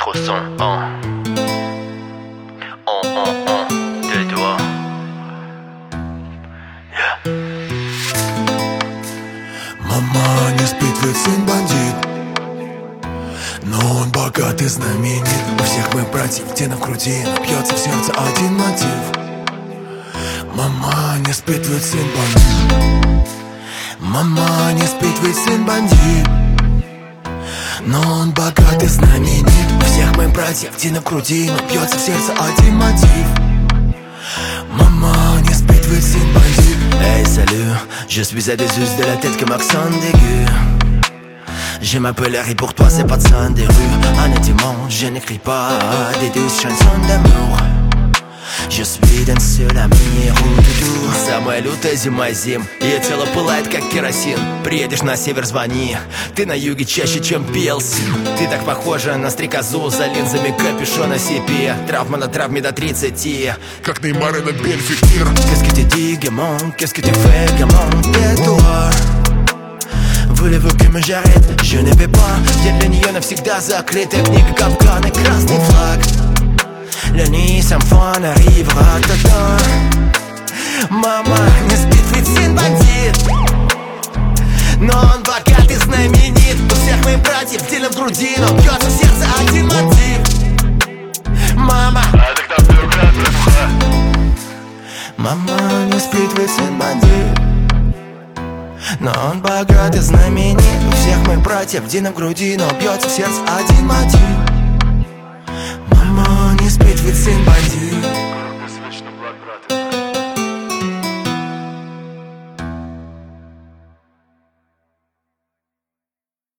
trop son. Deux doigts. Yeah. Мама не спит, ведь сын бандит, но он богат и знаменит. У всех мы братьев, где в груди, но бьется в сердце один мотив. Мама не спит, ведь сын бандит. Мама не спит, ведь сын бандит, но он богат и знаменит. У всех мы братьев, где в груди, но бьется в сердце один мотив. Maman не спит, ведь сын бандит. Hey salut, je suis à des us de la tête comme accent d'aigu. Je m'appelle Harry, pour toi c'est pas de sang des rues. Honnêtement, je n'écris pas des douces chansons d'amour. Je suis d'un seul ami, ру-ду-ду. Самая лютая зима зим, ее тело пылает как керосин. Приедешь на север, звони, ты на юге чаще, чем пелси. Ты так похожа на стрекозу, за линзами капюшона себе. Травма на травме до 30, как Неймар и на Бельфикир. Qu'est-ce que tu dis, gamin? Qu'est-ce que tu fais, gamin? Tais-toi. Voulez-vous que me j'arrête? Je ne vais pas. Я для нее навсегда закрытая книга, капкан и красный флаг. La nuit sans fin arrivera тогда. Мама не спит, ведь сын бандит, но он богат и знаменит. У всех моих братьев дело в груди, но бьется в сердце один мотив. Мама, мама не спит, ведь сын бандит, но он богат и знаменит. У всех моих братьев дело в груди, но бьется в сердце один мотив. Мама не спит, ведь сын бандит.